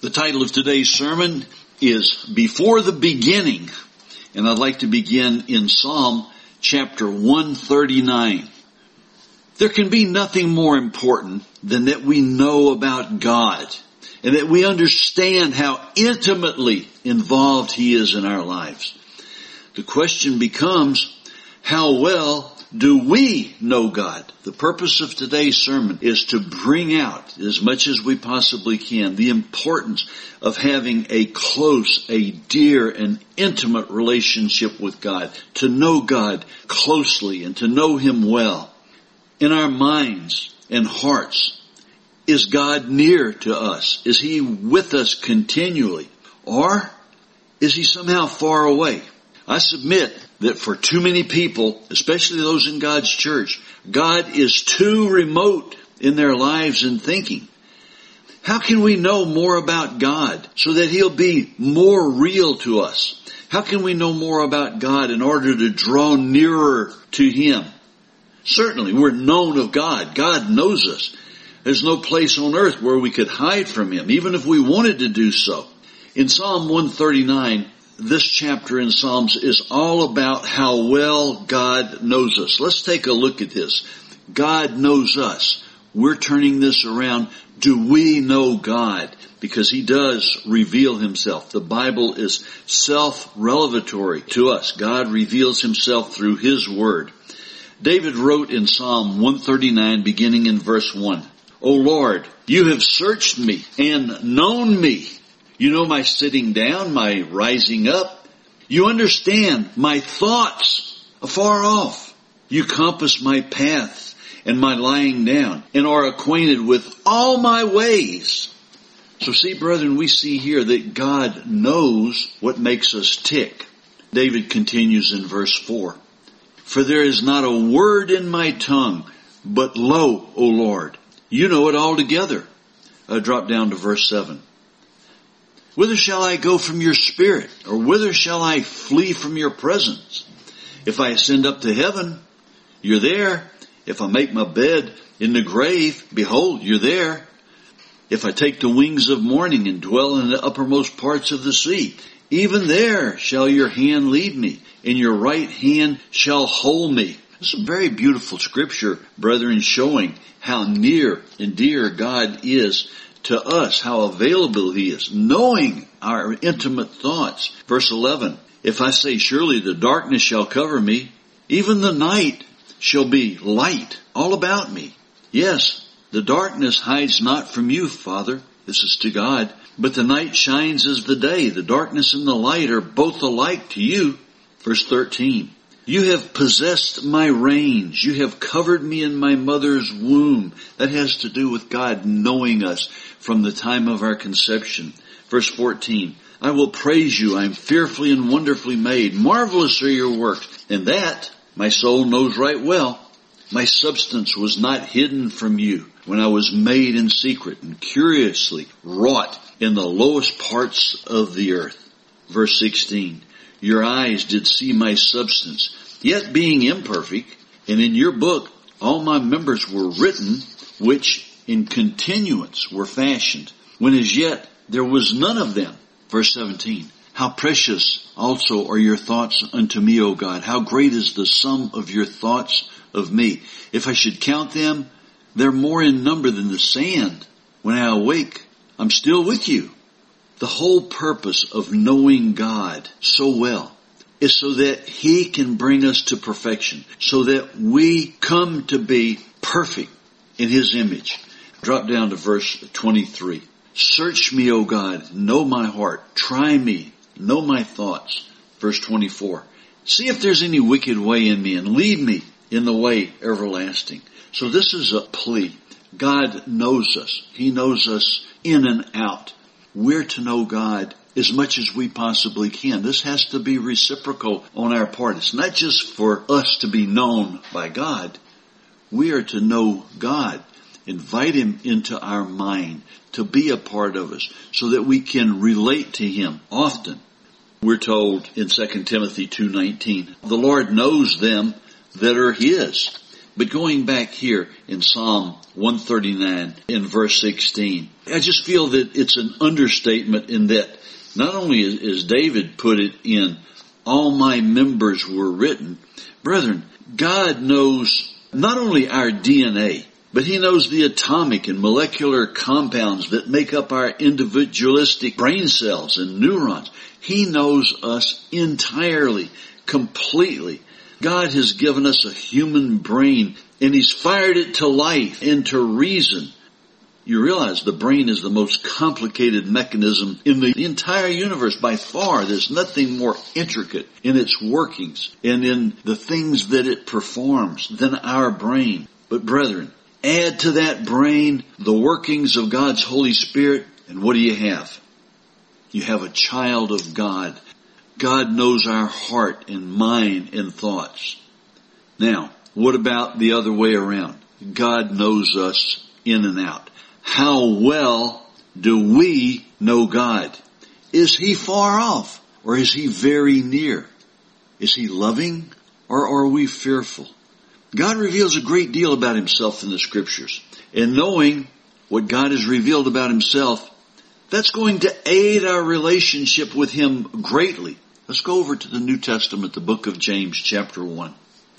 The title of today's sermon is Before the Beginning, and I'd like to begin in Psalm chapter 139. There can be nothing more important than that we know about God and that we understand how intimately involved He is in our lives. The question becomes, how well do we know God? The purpose of today's sermon is to bring out, as much as we possibly can, the importance of having a close, a dear, and intimate relationship with God, to know God closely and to know Him well. In our minds and hearts, is God near to us? Is He with us continually? Or is He somehow far away? I submit that for too many people, especially those in God's church, God is too remote in their lives and thinking. How can we know more about God so that He'll be more real to us? How can we know more about God in order to draw nearer to Him? Certainly, we're known of God. God knows us. There's no place on earth where we could hide from Him, even if we wanted to do so. In Psalm 139, this chapter in Psalms is all about how well God knows us. Let's take a look at this. God knows us. We're turning this around. Do we know God? Because He does reveal Himself. The Bible is self-revelatory to us. God reveals Himself through His Word. David wrote in Psalm 139, beginning in verse 1, O Lord, You have searched me and known me. You know my sitting down, my rising up. You understand my thoughts afar off. You compass my paths and my lying down, and are acquainted with all my ways. So see, brethren, we see here that God knows what makes us tick. David continues in verse 4. For there is not a word in my tongue, but lo, O Lord, You know it altogether. Drop down to verse 7. Whither shall I go from Your spirit? Or whither shall I flee from Your presence? If I ascend up to heaven, You're there. If I make my bed in the grave, behold, You're there. If I take the wings of morning and dwell in the uppermost parts of the sea, even there shall Your hand lead me, and Your right hand shall hold me. This is a very beautiful scripture, brethren, showing how near and dear God is to us, how available He is, knowing our intimate thoughts. Verse 11, If I say, surely the darkness shall cover me, even the night shall be light all about me. Yes, the darkness hides not from You, Father. This is to God. But the night shines as the day. The darkness and the light are both alike to You. Verse 13, You have possessed my reins. You have covered me in my mother's womb. That has to do with God knowing us from the time of our conception. Verse 14, I will praise You. I am fearfully and wonderfully made. Marvelous are Your works. And that my soul knows right well. My substance was not hidden from You when I was made in secret and curiously wrought in the lowest parts of the earth. Verse 16, Your eyes did see my substance, yet being imperfect, and in Your book all my members were written, which in continuance were fashioned, when as yet there was none of them. Verse 17, How precious also are Your thoughts unto me, O God. How great is the sum of Your thoughts of me. If I should count them, they're more in number than the sand. When I awake, I'm still with You. The whole purpose of knowing God so well is so that He can bring us to perfection, so that we come to be perfect in His image. Drop down to verse 23. Search me, O God, know my heart. Try me, know my thoughts. Verse 24. See if there's any wicked way in me and lead me in the way everlasting. So this is a plea. God knows us. He knows us in and out. We're to know God as much as we possibly can. This has to be reciprocal on our part. It's not just for us to be known by God. We are to know God. Invite Him into our mind to be a part of us so that we can relate to Him often. We're told in 2 Timothy 2:19, the Lord knows them that are His. But going back here in Psalm 139 in verse 16, I just feel that it's an understatement in that not only as David put it in, all my members were written. Brethren, God knows not only our DNA, but He knows the atomic and molecular compounds that make up our individualistic brain cells and neurons. He knows us entirely, completely. God has given us a human brain, and He's fired it to life and to reason. You realize the brain is the most complicated mechanism in the entire universe by far. There's nothing more intricate in its workings and in the things that it performs than our brain. But brethren, add to that brain the workings of God's Holy Spirit, and what do you have? You have a child of God. God knows our heart and mind and thoughts. Now, what about the other way around? God knows us in and out. How well do we know God? Is He far off, or is He very near? Is He loving, or are we fearful? God reveals a great deal about Himself in the Scriptures. And knowing what God has revealed about Himself, that's going to aid our relationship with Him greatly. Let's go over to the New Testament, the book of James, chapter 1.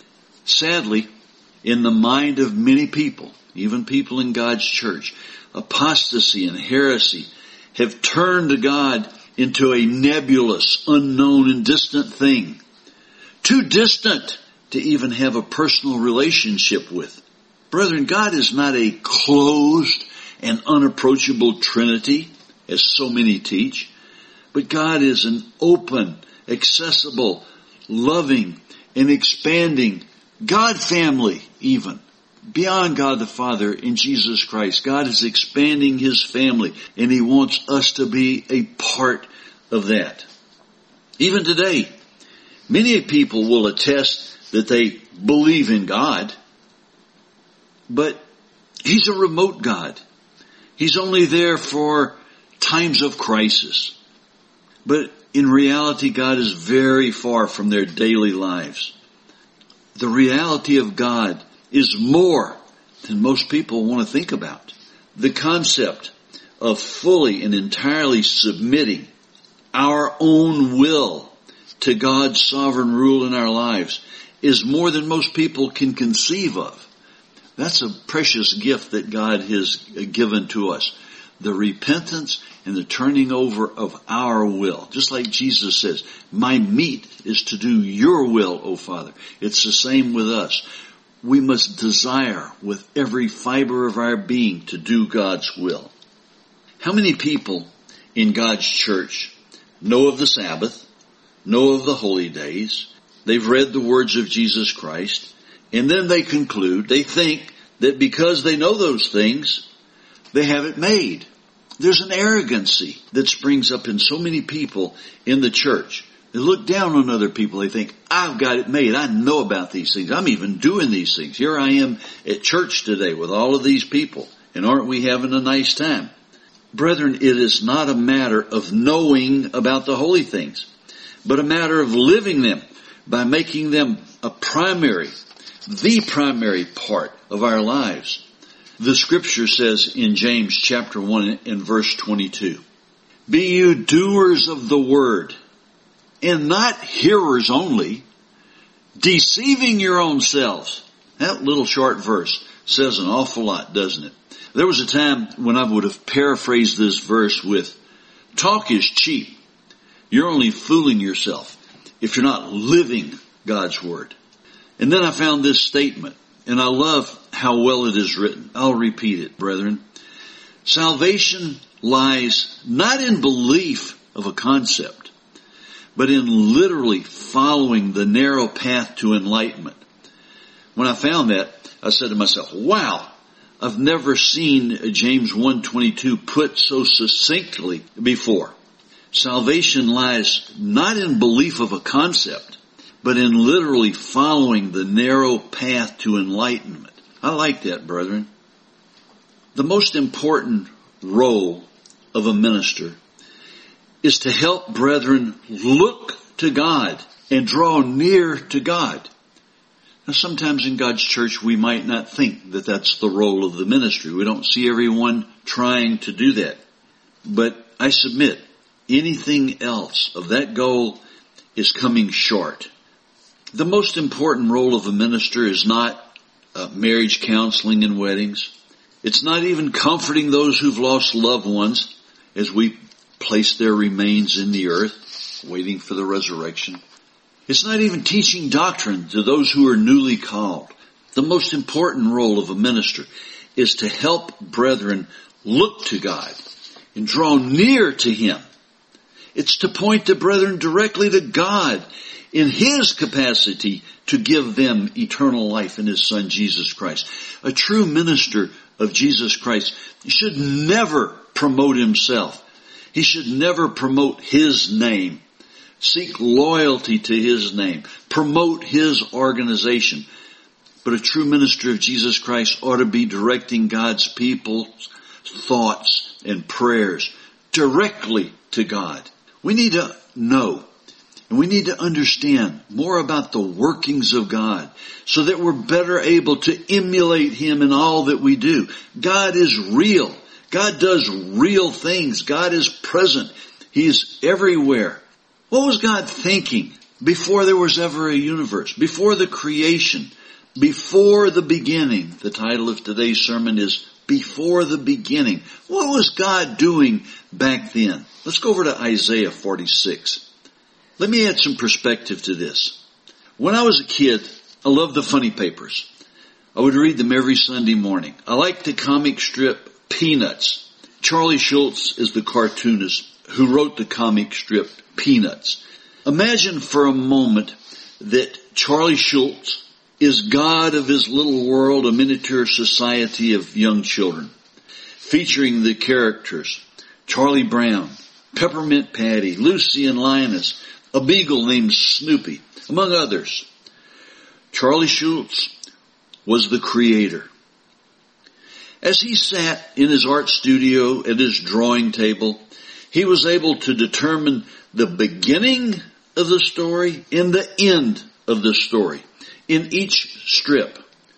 Sadly, in the mind of many people, even people in God's church, apostasy and heresy have turned to God into a nebulous, unknown, and distant thing. Too distant to even have a personal relationship with. Brethren, God is not a closed and unapproachable Trinity, as so many teach, but God is an open, accessible, loving, and expanding God family even. Beyond God the Father in Jesus Christ, God is expanding His family, and He wants us to be a part of that. Even today, many people will attest that they believe in God, but He's a remote God. He's only there for times of crisis. But in reality, God is very far from their daily lives. The reality of God is more than most people want to think about. The concept of fully and entirely submitting our own will to God's sovereign rule in our lives is more than most people can conceive of. That's a precious gift that God has given to us. The repentance and the turning over of our will. Just like Jesus says, my meat is to do your will, O Father. It's the same with us. We must desire with every fiber of our being to do God's will. How many people in God's church know of the Sabbath, know of the holy days, they've read the words of Jesus Christ, and then they conclude, they think that because they know those things, they have it made. There's an arrogancy that springs up in so many people in the church. They look down on other people. They think, I've got it made. I know about these things. I'm even doing these things. Here I am at church today with all of these people. And aren't we having a nice time? Brethren, it is not a matter of knowing about the holy things, but a matter of living them by making them the primary part of our lives. The Scripture says in James chapter 1 and verse 22, be you doers of the word, and not hearers only, deceiving your own selves. That little short verse says an awful lot, doesn't it? There was a time when I would have paraphrased this verse with, talk is cheap. You're only fooling yourself if you're not living God's word. And then I found this statement, and I love how well it is written. I'll repeat it, brethren. Salvation lies not in belief of a concept, but in literally following the narrow path to enlightenment. When I found that, I said to myself, wow, I've never seen James 1:22 put so succinctly before. Salvation lies not in belief of a concept, but in literally following the narrow path to enlightenment. I like that, brethren. The most important role of a minister is to help brethren look to God and draw near to God. Now, sometimes in God's church we might not think that that's the role of the ministry. We don't see everyone trying to do that. But I submit, anything else of that goal is coming short. The most important role of a minister is not marriage counseling and weddings. It's not even comforting those who've lost loved ones as we place their remains in the earth, waiting for the resurrection. It's not even teaching doctrine to those who are newly called. The most important role of a minister is to help brethren look to God and draw near to Him. It's to point the brethren directly to God in His capacity to give them eternal life in His Son, Jesus Christ. A true minister of Jesus Christ should never promote himself. He should never promote His name. Seek loyalty to His name. Promote His organization. But a true minister of Jesus Christ ought to be directing God's people's thoughts and prayers directly to God. We need to know and we need to understand more about the workings of God so that we're better able to emulate Him in all that we do. God is real. God does real things. God is present. He is everywhere. What was God thinking before there was ever a universe, before the creation, before the beginning? The title of today's sermon is Before the Beginning. What was God doing back then? Let's go over to Isaiah 46. Let me add some perspective to this. When I was a kid, I loved the funny papers. I would read them every Sunday morning. I liked the comic strip Peanuts. Charlie Schultz is the cartoonist who wrote the comic strip Peanuts. Imagine for a moment that Charlie Schultz is God of his little world, a miniature society of young children, featuring the characters Charlie Brown, Peppermint Patty, Lucy and Linus, a beagle named Snoopy, among others. Charlie Schultz was the creator. As he sat in his art studio at his drawing table, he was able to determine the beginning of the story and the end of the story in each strip.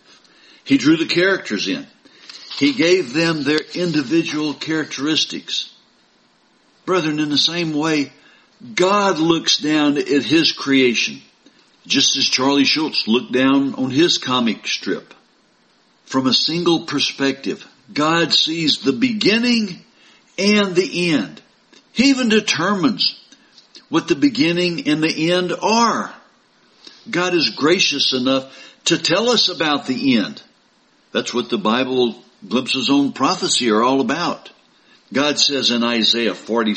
He drew the characters in. He gave them their individual characteristics. Brethren, in the same way, God looks down at His creation, just as Charlie Schultz looked down on his comic strip. From a single perspective, God sees the beginning and the end. He even determines what the beginning and the end are. God is gracious enough to tell us about the end. That's what the Bible glimpses on prophecy are all about. God says in Isaiah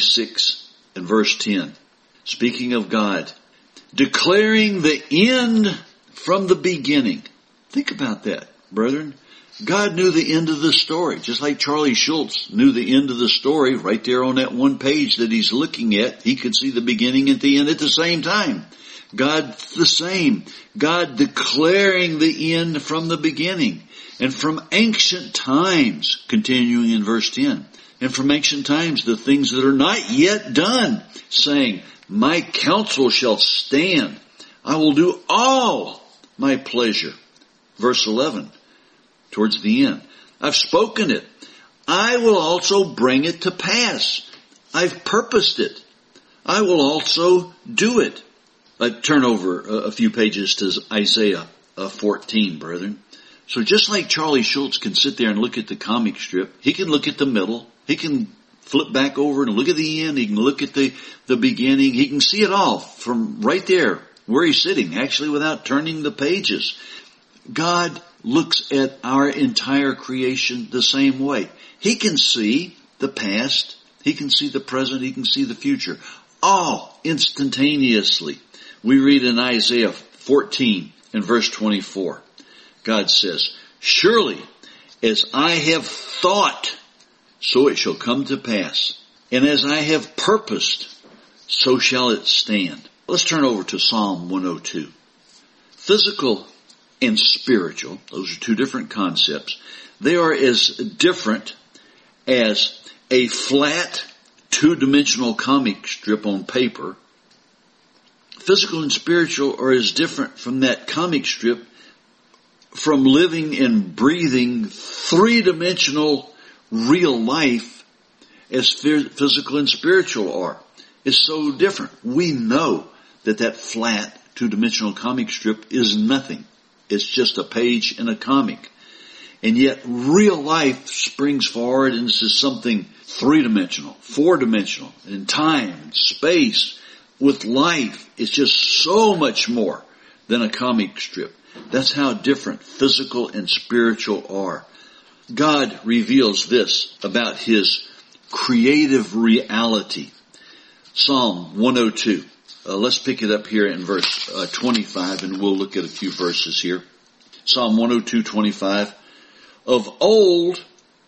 46 and verse 10, speaking of God, declaring the end from the beginning. Think about that, brethren. God knew the end of the story, just like Charlie Schultz knew the end of the story right there on that one page that he's looking at. He could see the beginning and the end at the same time. God's the same. God declaring the end from the beginning. And from ancient times, continuing in verse 10, and from ancient times the things that are not yet done, saying, my counsel shall stand. I will do all my pleasure. Verse 11, towards the end. I've spoken it. I will also bring it to pass. I've purposed it. I will also do it. Turn over a few pages to Isaiah 14, brethren. So just like Charlie Schultz can sit there and look at the comic strip, he can look at the middle, he can flip back over and look at the end, he can look at the beginning, he can see it all from right there where he's sitting, actually without turning the pages. God looks at our entire creation the same way. He can see the past, he can see the present, he can see the future, all instantaneously. We read in Isaiah 14 and verse 24. God says, surely as I have thought, so it shall come to pass. And as I have purposed, so shall it stand. Let's turn over to Psalm 102. Physical and spiritual, those are two different concepts. They are as different as a flat, two-dimensional comic strip on paper. Physical and spiritual are as different from that comic strip from living and breathing three-dimensional real life as physical and spiritual are. It's so different. We know that flat two-dimensional comic strip is nothing. It's just a page in a comic. And yet real life springs forward into something three-dimensional, four-dimensional, in time, and space, with life. It's just so much more than a comic strip. That's how different physical and spiritual are. God reveals this about His creative reality. Psalm 102. Let's pick it up here in verse 25, and we'll look at a few verses here. Psalm 102:25. Of old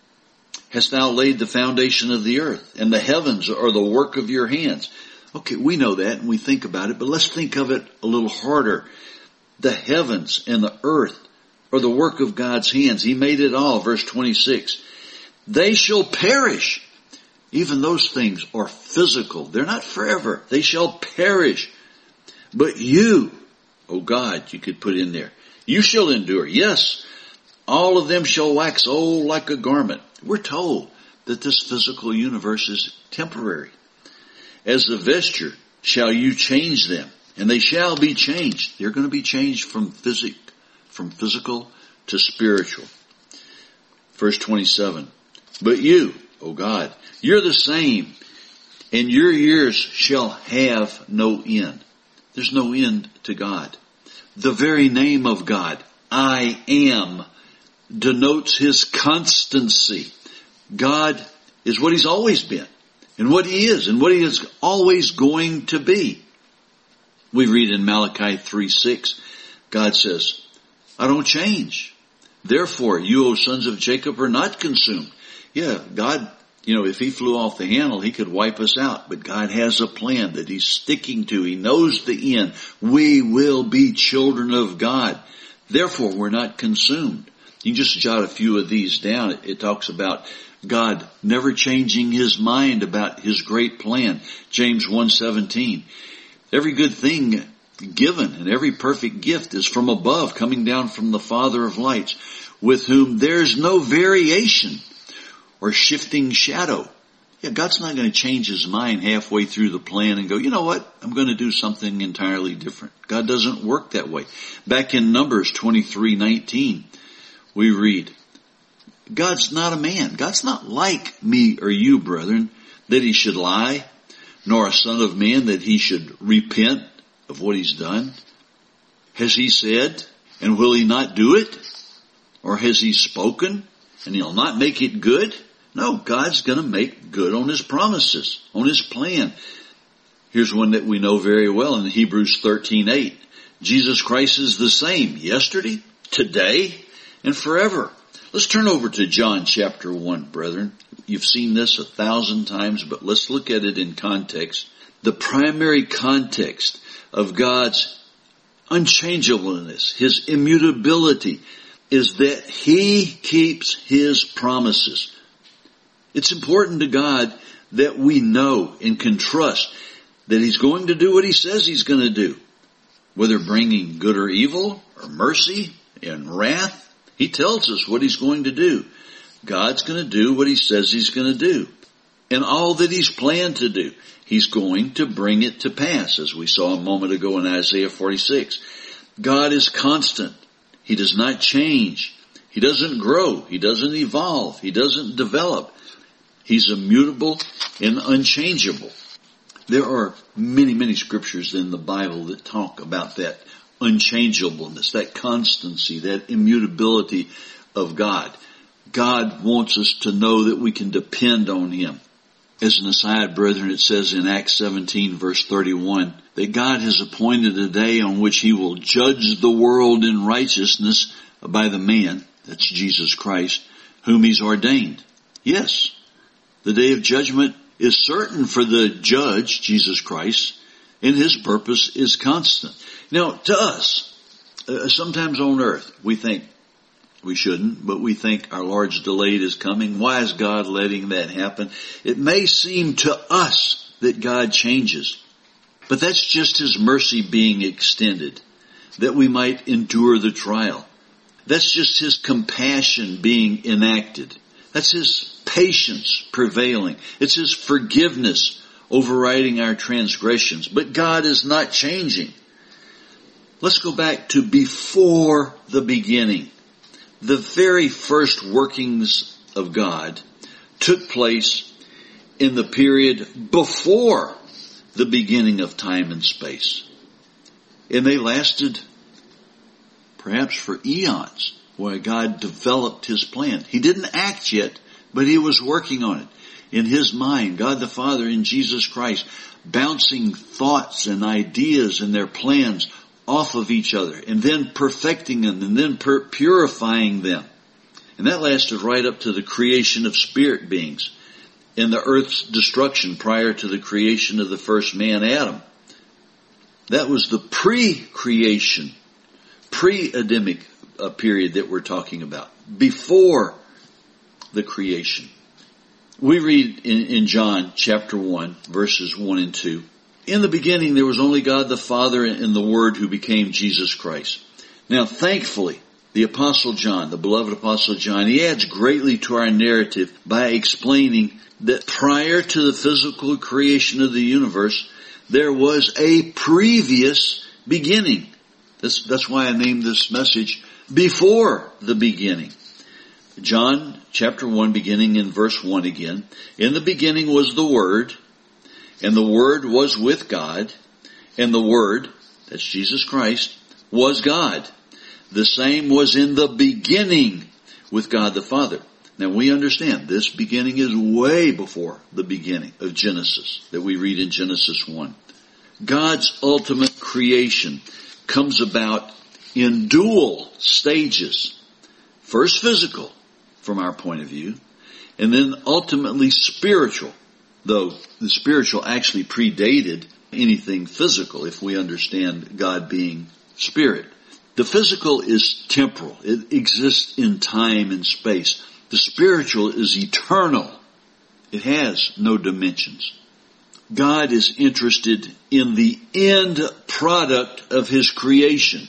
hast thou laid the foundation of the earth, and the heavens are the work of your hands. Okay, we know that and we think about it, but let's think of it a little harder. The heavens and the earth are the work of God's hands. He made it all. Verse 26. They shall perish. Even those things are physical. They're not forever. They shall perish. But you, O God, you could put in there, you shall endure. Yes, all of them shall wax old like a garment. We're told that this physical universe is temporary. As a vesture shall you change them, and they shall be changed. They're going to be changed from physical to spiritual. Verse 27. But you, O God, you're the same, and your years shall have no end. There's no end to God. The very name of God, I am, denotes His constancy. God is what He's always been, and what He is, and what He is always going to be. We read in Malachi 3:6, God says, I don't change. Therefore, you, O sons of Jacob, are not consumed. Yeah, God, if He flew off the handle, He could wipe us out. But God has a plan that He's sticking to. He knows the end. We will be children of God. Therefore, we're not consumed. You can just jot a few of these down. It talks about God never changing His mind about His great plan. James 1:17. Every good thing given and every perfect gift is from above, coming down from the Father of lights, with whom there's no variation or shifting shadow. Yeah, God's not going to change His mind halfway through the plan and go, you know what, I'm going to do something entirely different. God doesn't work that way. Back in Numbers 23:19, we read, God's not a man. God's not like me or you, brethren, that He should lie, nor a son of man that He should repent of what He's done. Has He said, and will He not do it? Or has He spoken, and He'll not make it good? No, God's going to make good on His promises, on His plan. Here's one that we know very well in Hebrews 13:8. Jesus Christ is the same yesterday, today, and forever. Let's turn over to John chapter 1, brethren. You've seen this 1,000 times, but let's look at it in context. The primary context of God's unchangeableness, His immutability, is that He keeps His promises. It's important to God that we know and can trust that He's going to do what He says He's going to do. Whether bringing good or evil, or mercy and wrath, He tells us what He's going to do. God's going to do what He says He's going to do. And all that He's planned to do, He's going to bring it to pass, as we saw a moment ago in Isaiah 46. God is constant. He does not change. He doesn't grow. He doesn't evolve. He doesn't develop. He's immutable and unchangeable. There are many, many scriptures in the Bible that talk about that unchangeableness, that constancy, that immutability of God. God wants us to know that we can depend on Him. As an aside, brethren, it says in Acts 17 verse 31 that God has appointed a day on which He will judge the world in righteousness by the man, that's Jesus Christ, whom He's ordained. Yes, the day of judgment is certain for the judge, Jesus Christ, and His purpose is constant. Now, to us, sometimes on earth, we think, we shouldn't, but we think our large delayed is coming. Why is God letting that happen? It may seem to us that God changes, but that's just His mercy being extended, that we might endure the trial. That's just His compassion being enacted. That's His patience prevailing. It's His forgiveness overriding our transgressions. But God is not changing. Let's go back to before the beginning. The very first workings of God took place in the period before the beginning of time and space. And they lasted perhaps for eons, where God developed His plan. He didn't act yet, but He was working on it. In His mind, God the Father in Jesus Christ, bouncing thoughts and ideas and their plans off of each other, and then perfecting them, and then purifying them. And that lasted right up to the creation of spirit beings and the earth's destruction prior to the creation of the first man, Adam. That was the pre-creation, pre-Adamic period that we're talking about, before the creation. We read in John chapter 1, verses 1 and 2, "In the beginning there was only God the Father and the Word who became Jesus Christ." Now thankfully, the Apostle John, the beloved Apostle John, he adds greatly to our narrative by explaining that prior to the physical creation of the universe, there was a previous beginning. That's why I named this message, Before the Beginning. John chapter 1, beginning in verse 1 again. "In the beginning was the Word, and the Word was with God, and the Word," that's Jesus Christ, "was God. The same was in the beginning with God the Father." Now we understand this beginning is way before the beginning of Genesis that we read in Genesis 1. God's ultimate creation comes about in dual stages. First physical, from our point of view, and then ultimately spiritual, though the spiritual actually predated anything physical if we understand God being spirit. The physical is temporal. It exists in time and space. The spiritual is eternal. It has no dimensions. God is interested in the end product of His creation.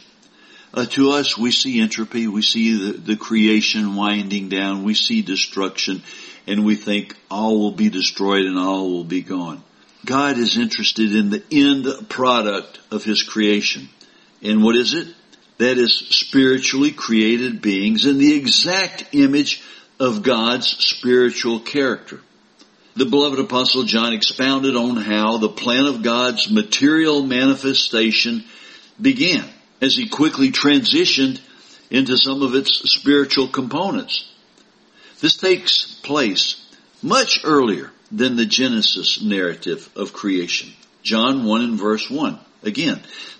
To us, we see entropy, we see the creation winding down, we see destruction, and we think all will be destroyed and all will be gone. God is interested in the end product of His creation. And what is it? That is spiritually created beings in the exact image of God's spiritual character. The beloved Apostle John expounded on how the plan of God's material manifestation began, as he quickly transitioned into some of its spiritual components. This takes place much earlier than the Genesis narrative of creation. John 1 and verse 1. Again,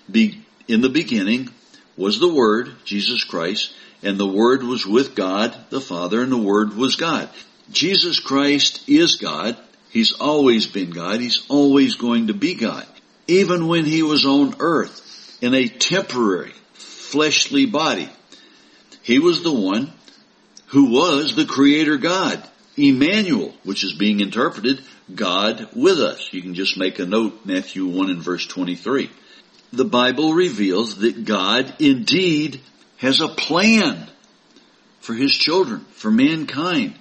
in the beginning was the Word, Jesus Christ, and the Word was with God the Father, and the Word was God. Jesus Christ is God. He's always been God. He's always going to be God. Even when He was on earth, in a temporary, fleshly body, He was the one who was the Creator God. Emmanuel, which is being interpreted, God with us. You can just make a note, Matthew 1 and verse 23. The Bible reveals that God indeed has a plan for His children, for mankind.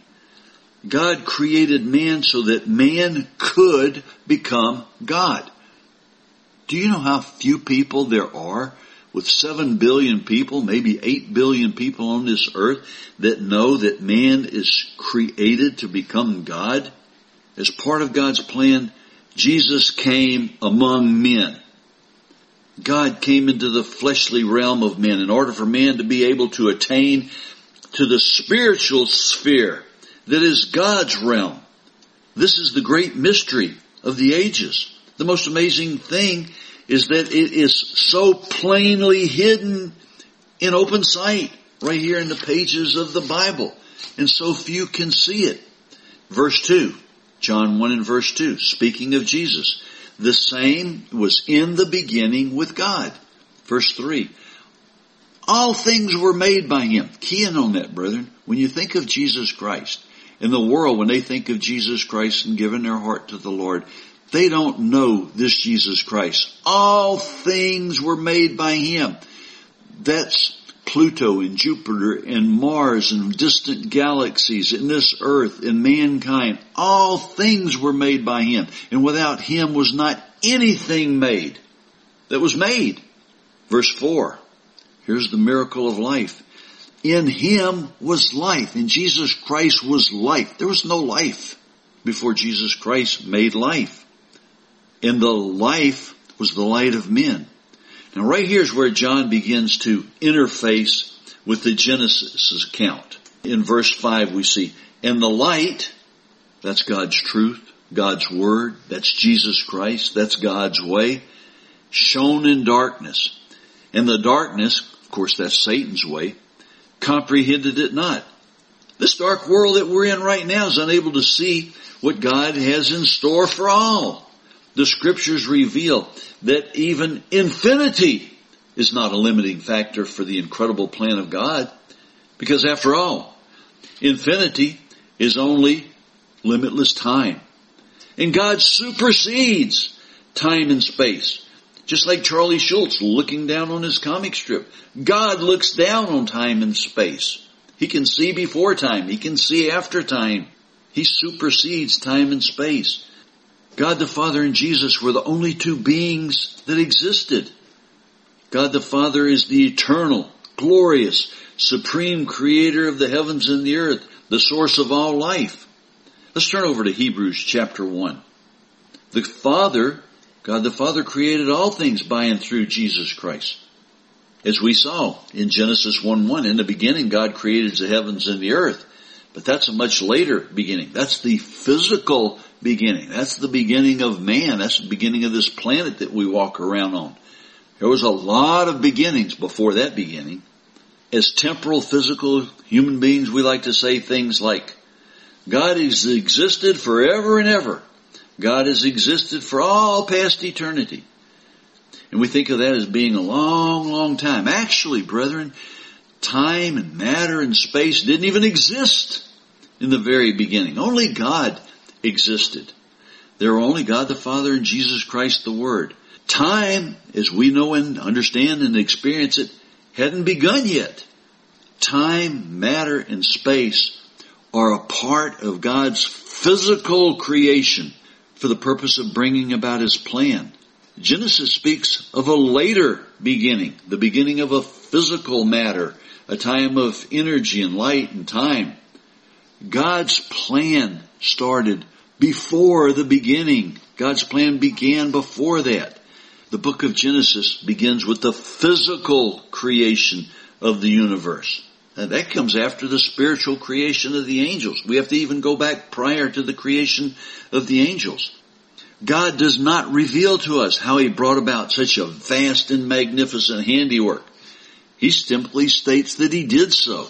God created man so that man could become God. Do you know how few people there are with 7 billion people, maybe 8 billion people on this earth that know that man is created to become God? As part of God's plan, Jesus came among men. God came into the fleshly realm of men in order for man to be able to attain to the spiritual sphere that is God's realm. This is the great mystery of the ages. The most amazing thing is that it is so plainly hidden in open sight right here in the pages of the Bible, and so few can see it. Verse 2, John 1 and verse 2, speaking of Jesus, the same was in the beginning with God. Verse 3, all things were made by Him. Key in on that, brethren. When you think of Jesus Christ, in the world, when they think of Jesus Christ and giving their heart to the Lord, they don't know this Jesus Christ. All things were made by Him. That's Pluto and Jupiter and Mars and distant galaxies and this earth and mankind. All things were made by him, and without him was not anything made that was made. Verse 4. Here's the miracle of life. In him was life. In Jesus Christ was life. There was no life before Jesus Christ made life. And the life was the light of men. Now right here's where John begins to interface with the Genesis account. In verse 5 we see, and the light, that's God's truth, God's word, that's Jesus Christ, that's God's way, shone in darkness. And the darkness, of course that's Satan's way, comprehended it not. This dark world that we're in right now is unable to see what God has in store for all. The scriptures reveal that even infinity is not a limiting factor for the incredible plan of God. Because after all, infinity is only limitless time. And God supersedes time and space. Just like Charlie Schultz looking down on his comic strip. God looks down on time and space. He can see before time. He can see after time. He supersedes time and space. God the Father and Jesus were the only two beings that existed. God the Father is the eternal, glorious, supreme creator of the heavens and the earth, the source of all life. Let's turn over to Hebrews chapter 1. The Father, God the Father created all things by and through Jesus Christ. As we saw in Genesis 1:1, in the beginning God created the heavens and the earth. But that's a much later beginning. That's the physical beginning. That's the beginning of man. That's the beginning of this planet that we walk around on. There was a lot of beginnings before that beginning. As temporal, physical human beings, we like to say things like, God has existed forever and ever. God has existed for all past eternity. And we think of that as being a long, long time. Actually, brethren, time and matter and space didn't even exist in the very beginning. Only God existed. There were only God the Father and Jesus Christ the Word. Time, as we know and understand and experience it, hadn't begun yet. Time, matter, and space are a part of God's physical creation for the purpose of bringing about His plan. Genesis speaks of a later beginning, the beginning of a physical matter, a time of energy and light and time. God's plan started before the beginning. God's plan began before that. The book of Genesis begins with the physical creation of the universe. And that comes after the spiritual creation of the angels. We have to even go back prior to the creation of the angels. God does not reveal to us how He brought about such a vast and magnificent handiwork. He simply states that He did so.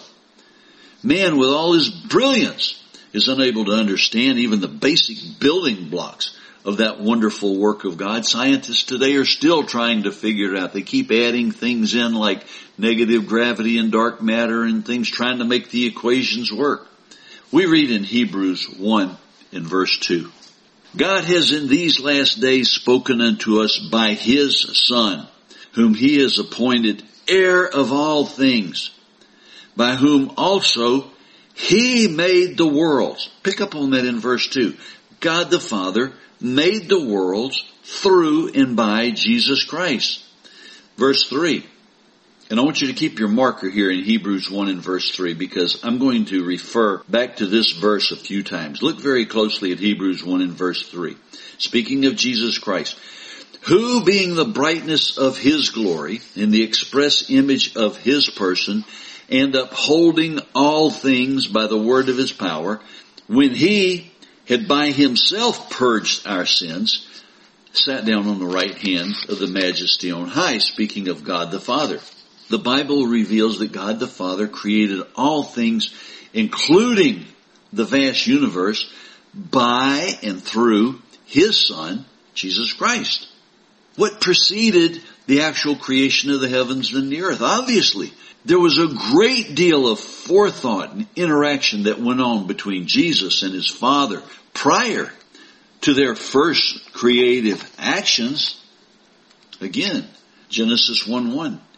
Man, with all his brilliance, is unable to understand even the basic building blocks of that wonderful work of God. Scientists today are still trying to figure it out. They keep adding things in like negative gravity and dark matter and things, trying to make the equations work. We read in Hebrews 1 in verse 2. God has in these last days spoken unto us by His Son, whom He has appointed heir of all things, by whom also He made the worlds. Pick up on that in verse 2. God the Father made the worlds through and by Jesus Christ. Verse 3. And I want you to keep your marker here in Hebrews 1 and verse 3, because I'm going to refer back to this verse a few times. Look very closely at Hebrews 1 and verse 3. Speaking of Jesus Christ, who being the brightness of His glory, in the express image of His person, and upholding all things by the word of His power, when He had by Himself purged our sins, sat down on the right hand of the Majesty on high, speaking of God the Father. The Bible reveals that God the Father created all things, including the vast universe, by and through His Son, Jesus Christ. What preceded the actual creation of the heavens and the earth? Obviously, there was a great deal of forethought and interaction that went on between Jesus and His Father prior to their first creative actions. Again, Genesis 1:1.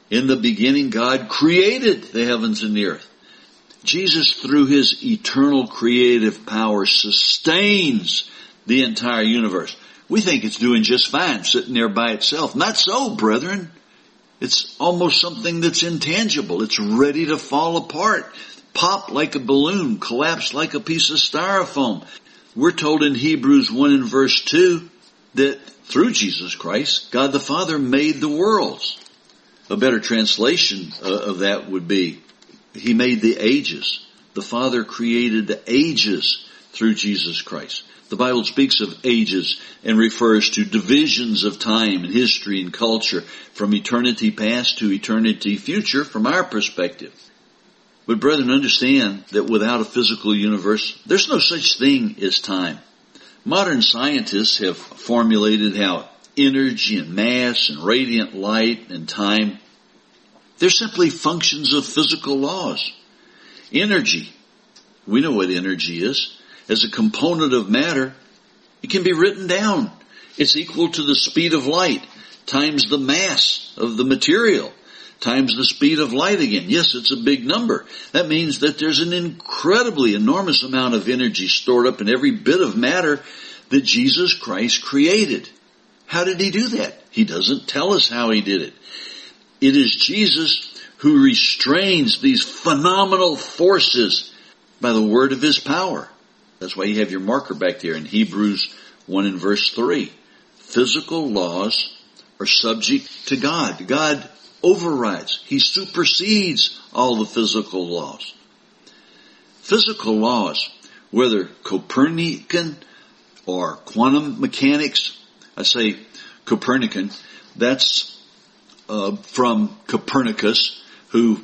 In the beginning, God created the heavens and the earth. Jesus, through his eternal creative power, sustains the entire universe. We think it's doing just fine, sitting there by itself. Not so, brethren. It's almost something that's intangible. It's ready to fall apart, pop like a balloon, collapse like a piece of styrofoam. We're told in Hebrews 1 and verse 2 that through Jesus Christ, God the Father made the worlds. A better translation of that would be, He made the ages. The Father created the ages through Jesus Christ. The Bible speaks of ages and refers to divisions of time and history and culture from eternity past to eternity future from our perspective. But brethren, understand that without a physical universe, there's no such thing as time. Modern scientists have formulated how energy and mass and radiant light and time, they're simply functions of physical laws. Energy, we know what energy is. As a component of matter, it can be written down. It's equal to the speed of light times the mass of the material times the speed of light again. Yes, it's a big number. That means that there's an incredibly enormous amount of energy stored up in every bit of matter that Jesus Christ created. How did he do that? He doesn't tell us how he did it. It is Jesus who restrains these phenomenal forces by the word of his power. That's why you have your marker back there in Hebrews 1 and verse 3. Physical laws are subject to God. God overrides. He supersedes all the physical laws. Physical laws, whether Copernican or quantum mechanics, I say Copernican, that's from Copernicus, who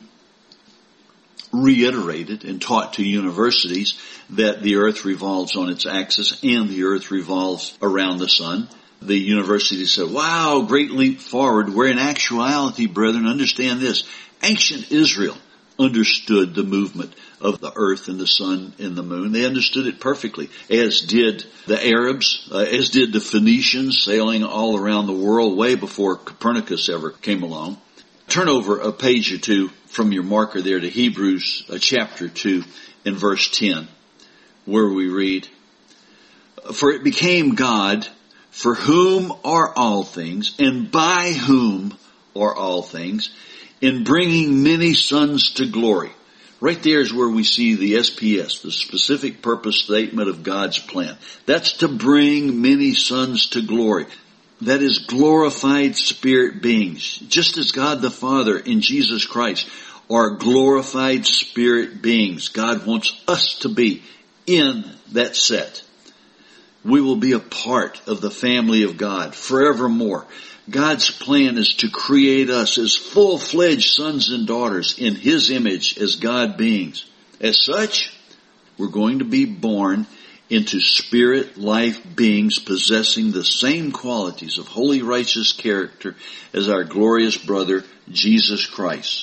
reiterated and taught to universities that the earth revolves on its axis and the earth revolves around the sun. The university said, wow, great leap forward, where in actuality, brethren, understand this, ancient Israel understood the movement of the earth and the sun and the moon. They understood it perfectly, as did the Arabs, as did the Phoenicians sailing all around the world way before Copernicus ever came along. Turn over a page or two from your marker there to Hebrews chapter 2 and verse 10, where we read, for it became God, for whom are all things, and by whom are all things, in bringing many sons to glory. Right there is where we see the SPS, the specific purpose statement of God's plan. That's to bring many sons to glory. That is glorified spirit beings, just as God the Father in Jesus Christ are glorified spirit beings. God wants us to be in that set. We will be a part of the family of God forevermore. God's plan is to create us as full-fledged sons and daughters in His image as God beings. As such, we're going to be born into spirit life beings possessing the same qualities of holy righteous character as our glorious brother Jesus Christ.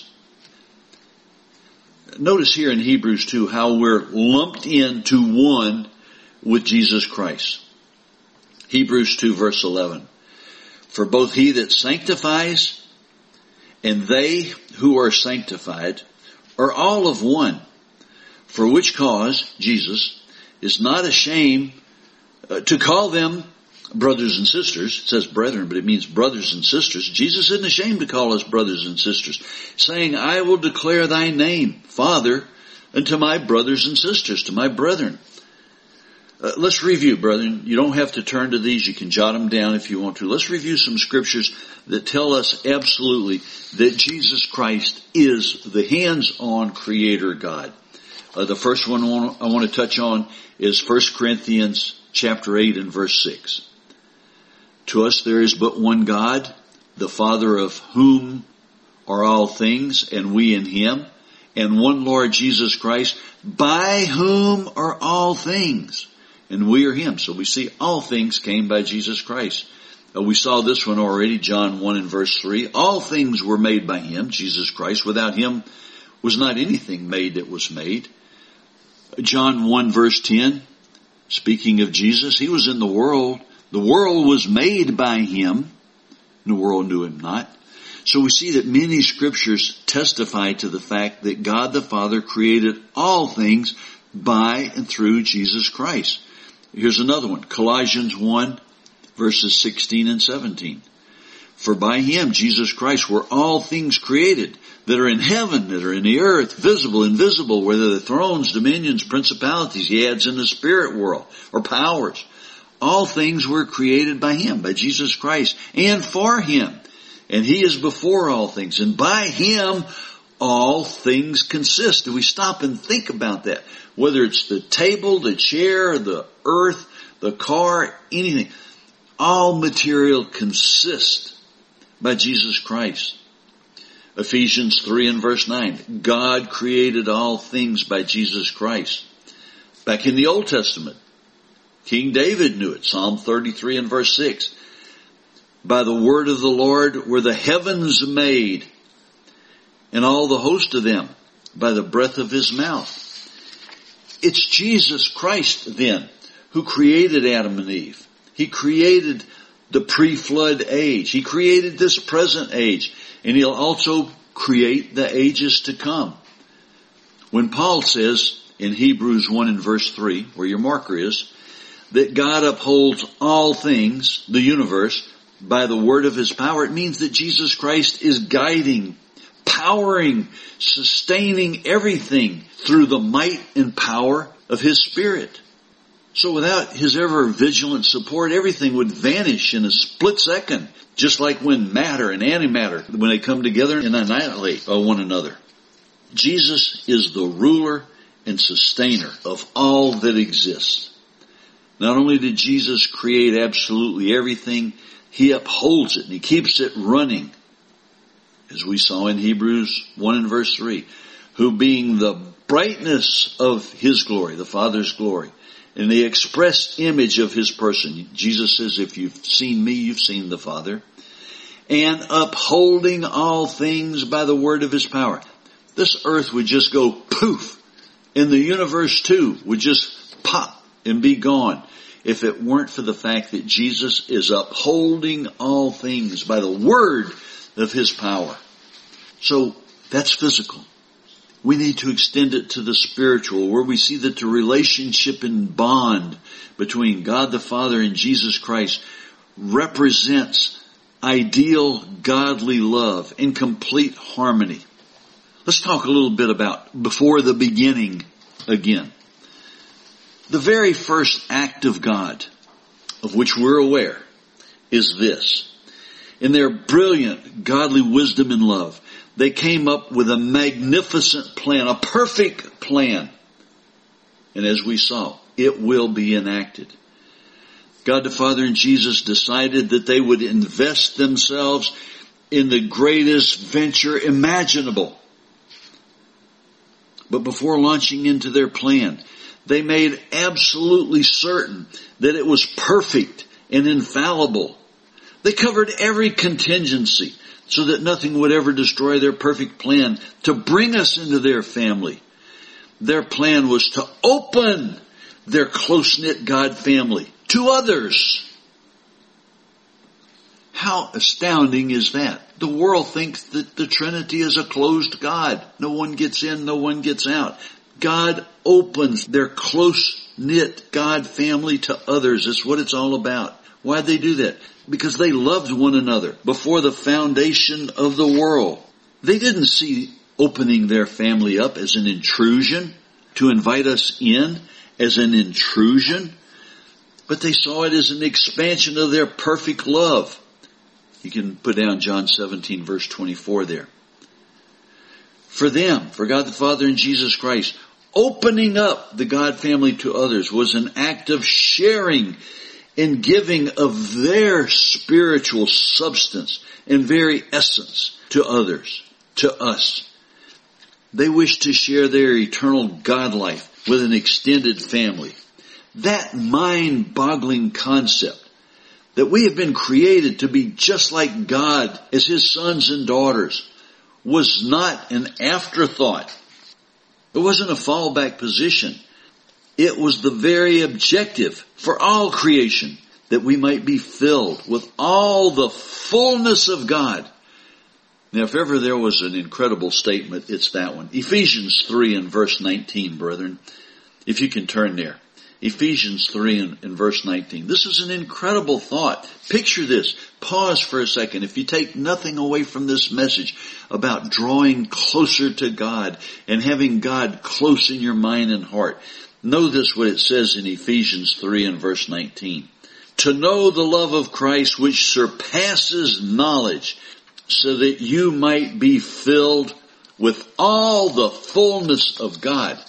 Notice here in Hebrews 2 how we're lumped into one with Jesus Christ. Hebrews 2 verse 11. For both he that sanctifies and they who are sanctified are all of one. For which cause Jesus is not ashamed to call them brothers and sisters. It says brethren, but it means brothers and sisters. Jesus isn't ashamed to call us brothers and sisters, saying, I will declare thy name, Father, unto my brothers and sisters, to my brethren. Let's review, brethren. You don't have to turn to these. You can jot them down if you want to. Let's review some scriptures that tell us absolutely that Jesus Christ is the hands-on creator God. The first one I want to touch on is 1 Corinthians chapter 8 and verse 6. To us there is but one God, the Father of whom are all things, and we in Him, and one Lord Jesus Christ, by whom are all things, and we are Him. So we see all things came by Jesus Christ. We saw this one already, John 1 and verse 3. All things were made by Him, Jesus Christ. Without Him was not anything made that was made. John 1 verse 10, speaking of Jesus, He was in the world. The world was made by Him. The world knew Him not. So we see that many scriptures testify to the fact that God the Father created all things by and through Jesus Christ. Here's another one, Colossians 1, verses 16 and 17. For by him, Jesus Christ, were all things created that are in heaven, that are in the earth, visible, invisible, whether they're thrones, dominions, principalities, he adds in the spirit world, or powers. All things were created by him, by Jesus Christ, and for him. And he is before all things. And by him, all things consist. Do we stop and think about that? Whether it's the table, the chair, the earth, the car, anything. All material consists by Jesus Christ. Ephesians 3 and verse 9. God created all things by Jesus Christ. Back in the Old Testament, King David knew it. Psalm 33 and verse 6. By the word of the Lord were the heavens made, and all the host of them by the breath of his mouth. It's Jesus Christ then who created Adam and Eve. He created the pre-flood age. He created this present age. And he'll also create the ages to come. When Paul says in Hebrews 1 and verse 3, where your marker is, that God upholds all things, the universe, by the word of his power, it means that Jesus Christ is guiding, powering, sustaining everything through the might and power of his Spirit. So without his ever vigilant support, everything would vanish in a split second, just like when matter and antimatter, when they come together and annihilate one another. Jesus is the ruler and sustainer of all that exists. Not only did Jesus create absolutely everything, he upholds it and he keeps it running. As we saw in Hebrews 1 and verse 3, who being the brightness of his glory, the Father's glory, and the express image of his person. Jesus says, if you've seen me, you've seen the Father. And upholding all things by the word of his power. This earth would just go poof. And the universe too would just pop and be gone, if it weren't for the fact that Jesus is upholding all things by the word of his power. So that's physical. We need to extend it to the spiritual, where we see that the relationship and bond between God the Father and Jesus Christ represents ideal godly love in complete harmony. Let's talk a little bit about before the beginning again. The very first act of God, of which we're aware, is this. In their brilliant godly wisdom and love, they came up with a magnificent plan, a perfect plan. And as we saw, it will be enacted. God the Father and Jesus decided that they would invest themselves in the greatest venture imaginable. But before launching into their plan, they made absolutely certain that it was perfect and infallible. They covered every contingency so that nothing would ever destroy their perfect plan to bring us into their family. Their plan was to open their close-knit God family to others. How astounding is that? The world thinks that the Trinity is a closed God. No one gets in, no one gets out. God opens their close-knit God family to others. That's what it's all about. Why'd they do that? Because they loved one another before the foundation of the world. They didn't see opening their family up as an intrusion, to invite us in as an intrusion, but they saw it as an expansion of their perfect love. You can put down John 17 verse 24 there. For them, for God the Father and Jesus Christ, opening up the God family to others was an act of sharing and giving of their spiritual substance and very essence to others, to us. They wish to share their eternal God life with an extended family. That mind-boggling concept that we have been created to be just like God as his sons and daughters was not an afterthought. It wasn't a fallback position. It was the very objective for all creation, that we might be filled with all the fullness of God. Now, if ever there was an incredible statement, it's that one. Ephesians 3 and verse 19, brethren. If you can turn there. Ephesians 3 and verse 19. This is an incredible thought. Picture this. Pause for a second. If you take nothing away from this message about drawing closer to God and having God close in your mind and heart, notice what it says in Ephesians 3 and verse 19. To know the love of Christ which surpasses knowledge, so that you might be filled with all the fullness of God.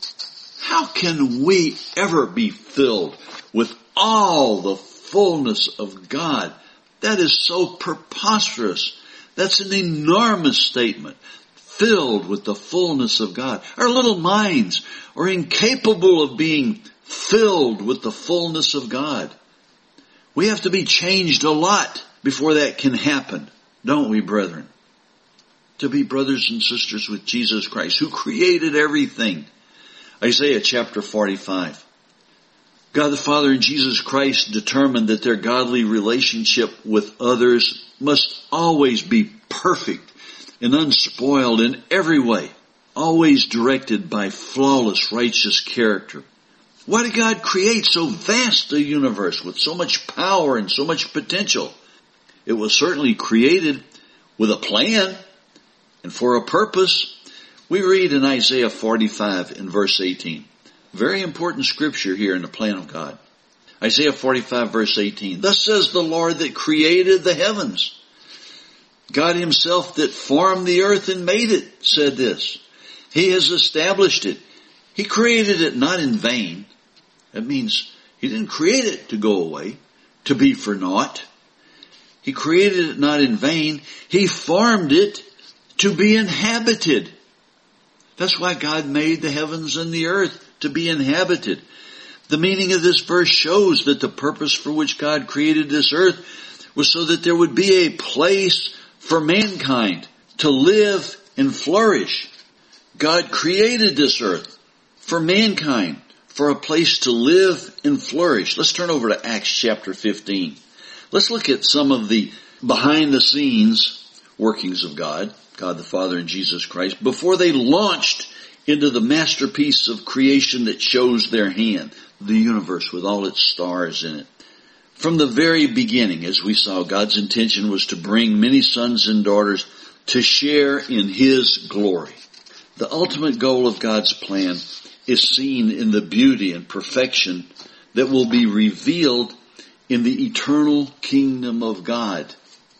How can we ever be filled with all the fullness of God? That is so preposterous. That's an enormous statement. Filled with the fullness of God. Our little minds are incapable of being filled with the fullness of God. We have to be changed a lot before that can happen, don't we, brethren? To be brothers and sisters with Jesus Christ, who created everything. Isaiah chapter 45. God the Father and Jesus Christ determined that their godly relationship with others must always be perfect and unspoiled in every way, always directed by flawless, righteous character. Why did God create so vast a universe with so much power and so much potential? It was certainly created with a plan and for a purpose. We read in Isaiah 45 in verse 18. Very important scripture here in the plan of God. Isaiah 45 verse 18. Thus says the Lord that created the heavens. God himself that formed the earth and made it said this. He has established it. He created it not in vain. That means he didn't create it to go away, to be for naught. He created it not in vain. He formed it to be inhabited. That's why God made the heavens and the earth, to be inhabited. The meaning of this verse shows that the purpose for which God created this earth was so that there would be a place for mankind to live and flourish. God created this earth for mankind, for a place to live and flourish. Let's turn over to Acts chapter 15. Let's look at some of the behind the scenes workings of God. God the Father and Jesus Christ, before they launched into the masterpiece of creation that shows their hand, the universe with all its stars in it. From the very beginning, as we saw, God's intention was to bring many sons and daughters to share in his glory. The ultimate goal of God's plan is seen in the beauty and perfection that will be revealed in the eternal kingdom of God.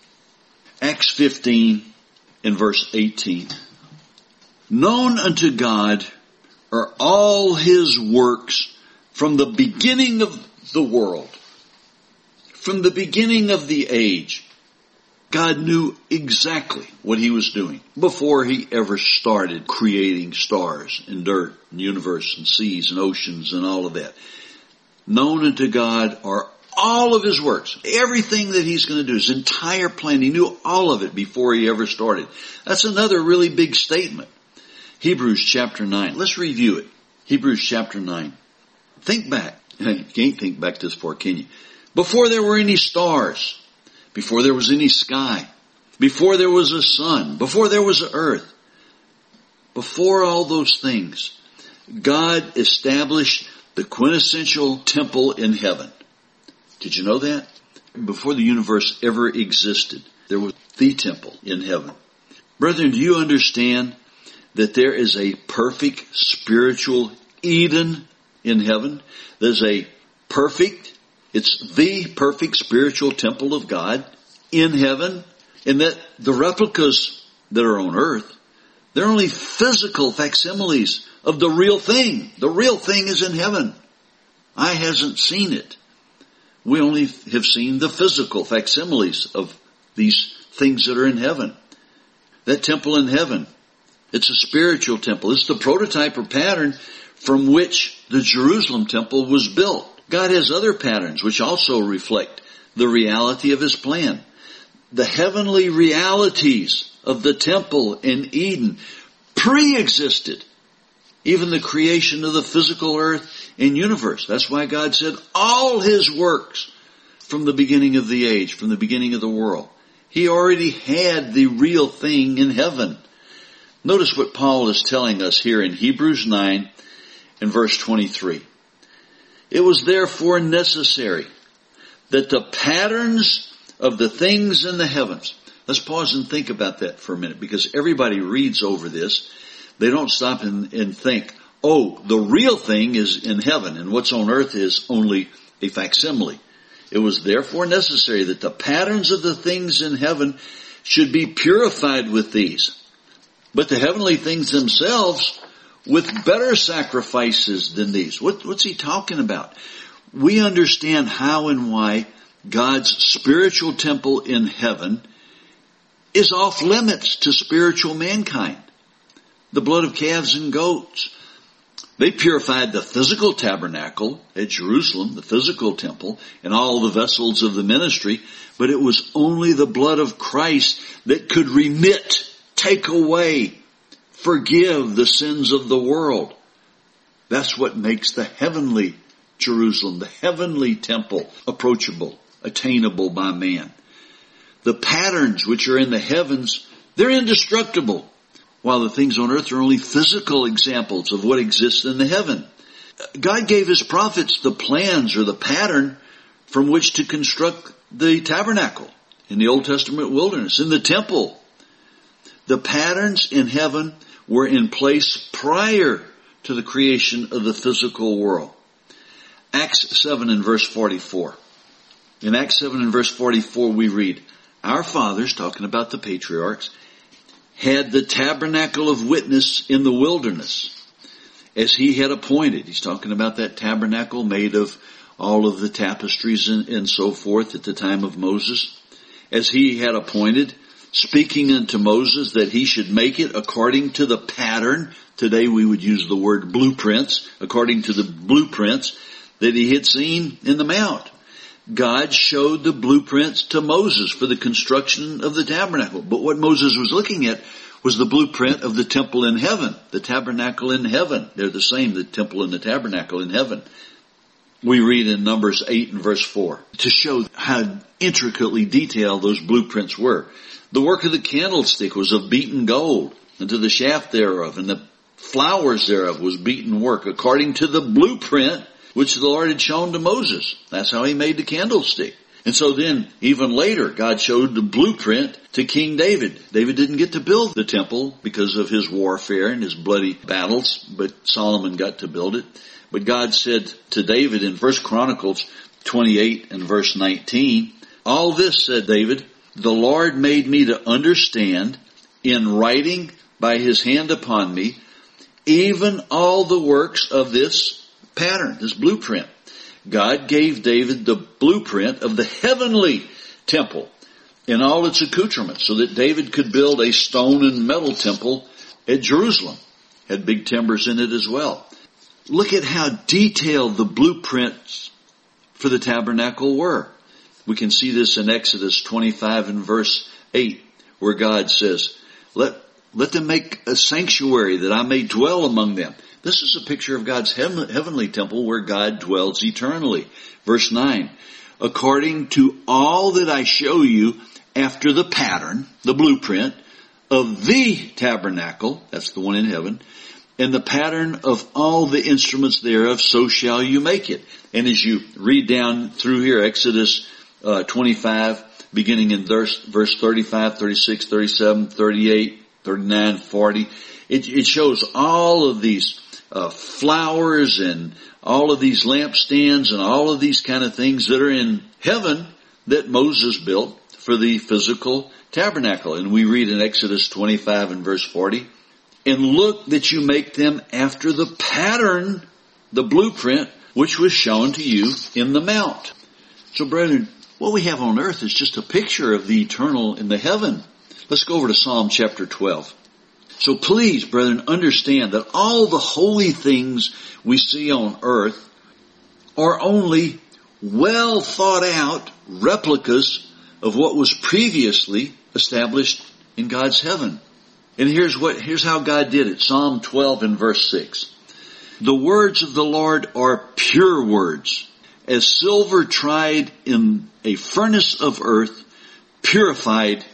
Acts 15 in verse 18. Known unto God are all his works from the beginning of the world. From the beginning of the age. God knew exactly what he was doing before he ever started creating stars and dirt and universe and seas and oceans and all of that. Known unto God are all of his works, everything that he's going to do, his entire plan. He knew all of it before he ever started. That's another really big statement. Hebrews chapter 9. Let's review it. Hebrews chapter 9. Think back. You can't think back this far, can you? Before there were any stars, before there was any sky, before there was a sun, before there was an earth, before all those things, God established the quintessential temple in heaven. Did you know that? Before the universe ever existed, there was the temple in heaven. Brethren, do you understand that there is a perfect spiritual Eden in heaven? There's a perfect, it's the perfect spiritual temple of God in heaven, and that the replicas that are on earth, they're only physical facsimiles of the real thing. The real thing is in heaven. Eye hasn't seen it. We only have seen the physical facsimiles of these things that are in heaven. That temple in heaven, it's a spiritual temple. It's the prototype or pattern from which the Jerusalem temple was built. God has other patterns which also reflect the reality of his plan. The heavenly realities of the temple in Eden pre-existed even the creation of the physical earth and universe. That's why God said all his works from the beginning of the age, from the beginning of the world, He already had the real thing in heaven. Notice what Paul is telling us here in Hebrews 9 and verse 23. It was therefore necessary that the patterns of the things in the heavens. Let's pause and think about that for a minute, because everybody reads over this. They don't stop and think, oh, the real thing is in heaven and what's on earth is only a facsimile. It was therefore necessary that the patterns of the things in heaven should be purified with these, but the heavenly things themselves with better sacrifices than these. What's he talking about? We understand how and why God's spiritual temple in heaven is off limits to spiritual mankind. The blood of calves and goats. They purified the physical tabernacle at Jerusalem, the physical temple, and all the vessels of the ministry, but it was only the blood of Christ that could remit, take away, forgive the sins of the world. That's what makes the heavenly Jerusalem, the heavenly temple, approachable, attainable by man. The patterns which are in the heavens, they're indestructible, while the things on earth are only physical examples of what exists in the heaven. God gave his prophets the plans or the pattern from which to construct the tabernacle in the Old Testament wilderness, in the temple. The patterns in heaven were in place prior to the creation of the physical world. Acts 7 and verse 44. In Acts 7 and verse 44 we read, our fathers, talking about the patriarchs, had the tabernacle of witness in the wilderness, as he had appointed. He's talking about that tabernacle made of all of the tapestries and so forth at the time of Moses. As he had appointed, speaking unto Moses that he should make it according to the pattern. Today we would use the word blueprints, according to the blueprints that he had seen in the mount. God showed the blueprints to Moses for the construction of the tabernacle. But what Moses was looking at was the blueprint of the temple in heaven, the tabernacle in heaven. They're the same, the temple and the tabernacle in heaven. We read in Numbers 8 and verse 4 to show how intricately detailed those blueprints were. The work of the candlestick was of beaten gold, and to the shaft thereof, and the flowers thereof was beaten work, according to the blueprint which the Lord had shown to Moses. That's how he made the candlestick. And so then, even later, God showed the blueprint to King David. David didn't get to build the temple because of his warfare and his bloody battles, but Solomon got to build it. But God said to David in 1 Chronicles 28 and verse 19, all this, said David, the Lord made me to understand in writing by his hand upon me, even all the works of this pattern, this blueprint. God gave David the blueprint of the heavenly temple in all its accoutrements so that David could build a stone and metal temple at Jerusalem. Had big timbers in it as well. Look at how detailed the blueprints for the tabernacle were. We can see this in Exodus 25 and verse 8, where God says, let them make a sanctuary that I may dwell among them. This is a picture of God's heavenly temple where God dwells eternally. Verse 9, according to all that I show you after the pattern, the blueprint of the tabernacle, that's the one in heaven, and the pattern of all the instruments thereof, so shall you make it. And as you read down through here, Exodus 25, beginning in verse 35, 36, 37, 38, 39, 40, it shows all of these flowers and all of these lampstands and all of these kind of things that are in heaven that Moses built for the physical tabernacle. And we read in Exodus 25 and verse 40, and look that you make them after the pattern, the blueprint, which was shown to you in the mount. So brethren, what we have on earth is just a picture of the eternal in the heaven. Let's go over to Psalm chapter 12. So please, brethren, understand that all the holy things we see on earth are only well thought out replicas of what was previously established in God's heaven. And here's how God did it. Psalm 12 and verse 6. The words of the Lord are pure words, as silver tried in a furnace of earth, purified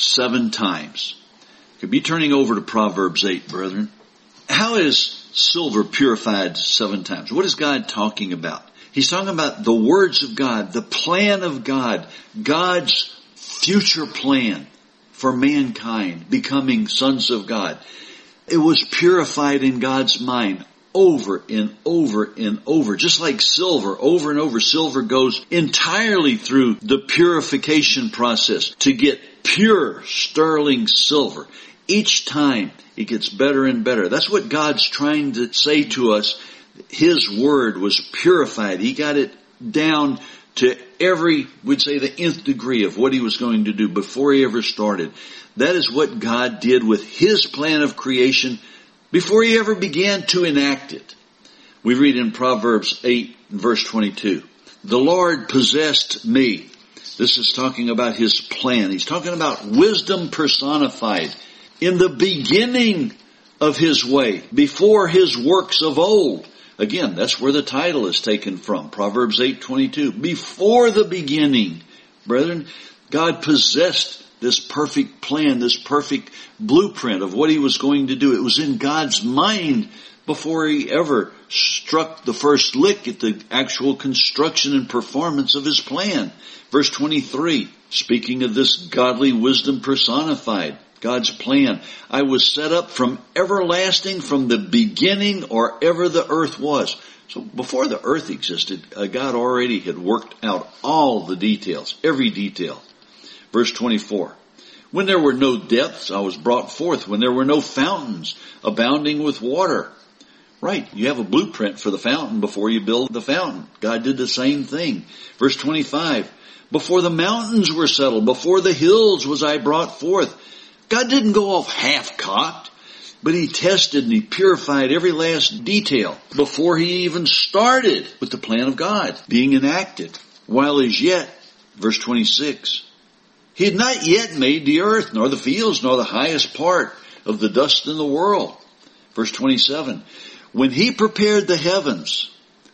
7 times. Could be turning over to Proverbs 8, brethren. How is silver purified 7 times? What is God talking about? He's talking about the words of God, the plan of God, God's future plan for mankind becoming sons of God. It was purified in God's mind over and over and over. Just like silver, over and over, silver goes entirely through the purification process to get pure sterling silver. Each time it gets better and better. That's what God's trying to say to us. His word was purified. He got it down to we'd say the nth degree of what he was going to do before he ever started. That is what God did with his plan of creation before he ever began to enact it. We read in Proverbs 8 verse 22, the Lord possessed me. This is talking about his plan. He's talking about wisdom personified in the beginning of his way, before his works of old. Again, that's where the title is taken from. Proverbs 8:22. Before the beginning, brethren, God possessed this perfect plan, this perfect blueprint of what he was going to do. It was in God's mind before he ever struck the first lick at the actual construction and performance of his plan. Verse 23, speaking of this godly wisdom personified, God's plan. I was set up from everlasting, from the beginning or ever the earth was. So before the earth existed, God already had worked out all the details, every detail. Verse 24, when there were no depths, I was brought forth. When there were no fountains abounding with water. Right, you have a blueprint for the fountain before you build the fountain. God did the same thing. Verse 25, before the mountains were settled, before the hills was I brought forth. God didn't go off half-cocked, but he tested and he purified every last detail before he even started with the plan of God being enacted. While as yet, verse 26, he had not yet made the earth, nor the fields, nor the highest part of the dust in the world. Verse 27, when he prepared the heavens,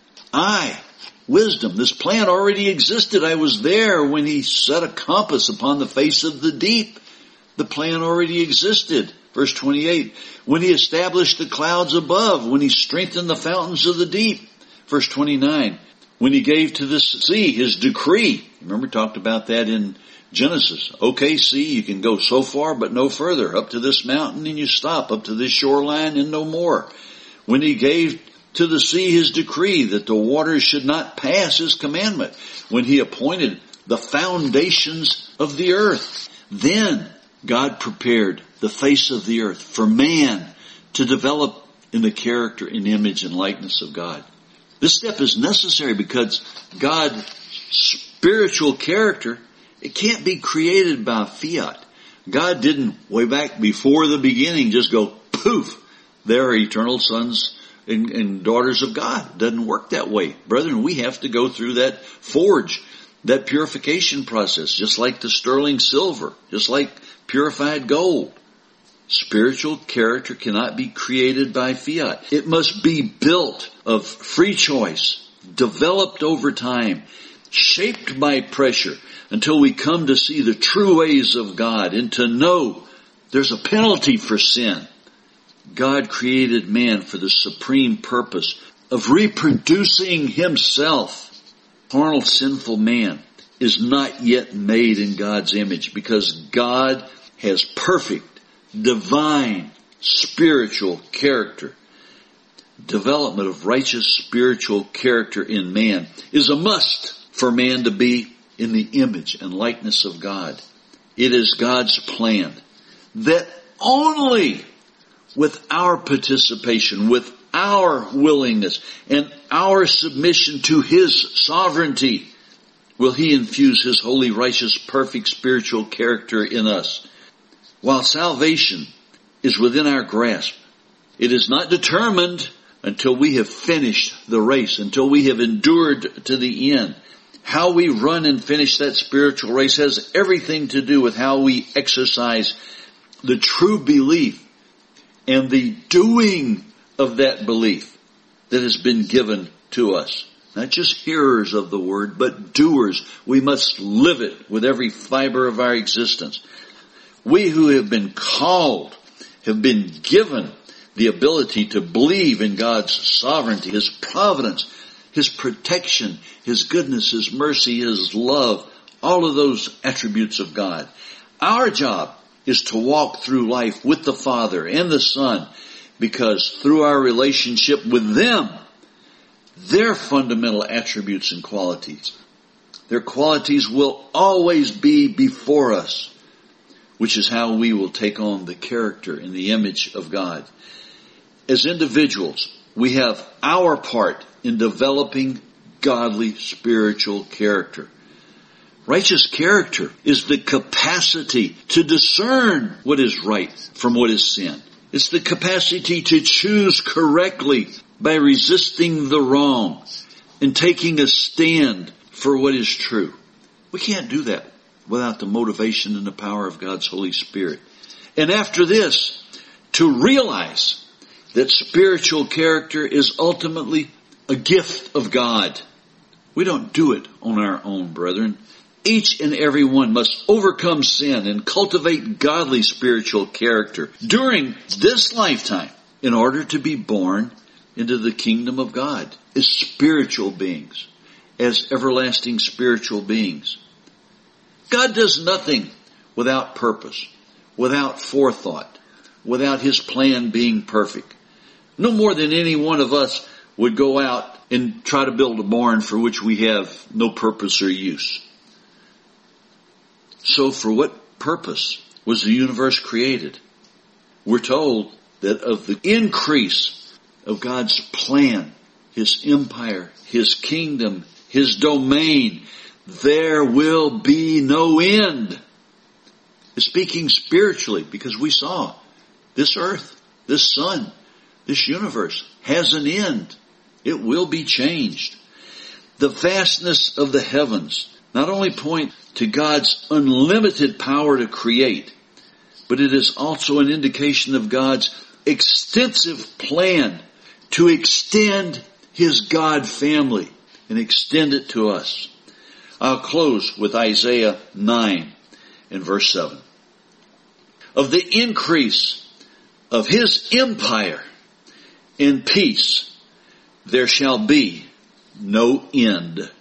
wisdom, this plan already existed. I was there when he set a compass upon the face of the deep. The plan already existed. Verse 28, when he established the clouds above, when he strengthened the fountains of the deep. Verse 29, when he gave to the sea his decree. Remember, we talked about that in Genesis. Okay, sea, you can go so far but no further. Up to this mountain and you stop. Up to this shoreline and no more. When he gave to the sea his decree that the waters should not pass his commandment. When he appointed the foundations of the earth. Then God prepared the face of the earth for man to develop in the character and image and likeness of God. This step is necessary because God's spiritual character, it can't be created by fiat. God didn't, way back before the beginning, just go poof, they're eternal sons and daughters of God. It doesn't work that way. Brethren, we have to go through that forge, that purification process, just like the sterling silver, just like purified gold. Spiritual character cannot be created by fiat. It must be built of free choice, developed over time, shaped by pressure, until we come to see the true ways of God and to know there's a penalty for sin. God created man for the supreme purpose of reproducing himself. Carnal, sinful man is not yet made in God's image because God has perfect, divine, spiritual character. Development of righteous spiritual character in man is a must for man to be in the image and likeness of God. It is God's plan that only with our participation, with our willingness, and our submission to his sovereignty, will he infuse his holy, righteous, perfect spiritual character in us. While salvation is within our grasp, it is not determined until we have finished the race, until we have endured to the end. How we run and finish that spiritual race has everything to do with how we exercise the true belief and the doing of that belief that has been given to us. Not just hearers of the word, but doers. We must live it with every fiber of our existence. We who have been called have been given the ability to believe in God's sovereignty, His providence, His protection, His goodness, His mercy, His love, all of those attributes of God. Our job is to walk through life with the Father and the Son, because through our relationship with them, their fundamental attributes and qualities, their qualities will always be before us, which is how we will take on the character and the image of God. As individuals, we have our part in developing godly spiritual character. Righteous character is the capacity to discern what is right from what is sin. It's the capacity to choose correctly by resisting the wrong and taking a stand for what is true. We can't do that without the motivation and the power of God's Holy Spirit. And after this, to realize that spiritual character is ultimately a gift of God. We don't do it on our own, brethren. Each and every one must overcome sin and cultivate godly spiritual character during this lifetime in order to be born into the kingdom of God as spiritual beings, as everlasting spiritual beings. God does nothing without purpose, without forethought, without His plan being perfect. No more than any one of us would go out and try to build a barn for which we have no purpose or use. So for what purpose was the universe created? We're told that of the increase of God's plan, His empire, His kingdom, His domain, there will be no end. It's speaking spiritually, because we saw this earth, this sun, this universe has an end. It will be changed. The vastness of the heavens not only point to God's unlimited power to create, but it is also an indication of God's extensive plan to extend His God family and extend it to us. I'll close with Isaiah 9 and verse 7. Of the increase of His empire and peace, there shall be no end.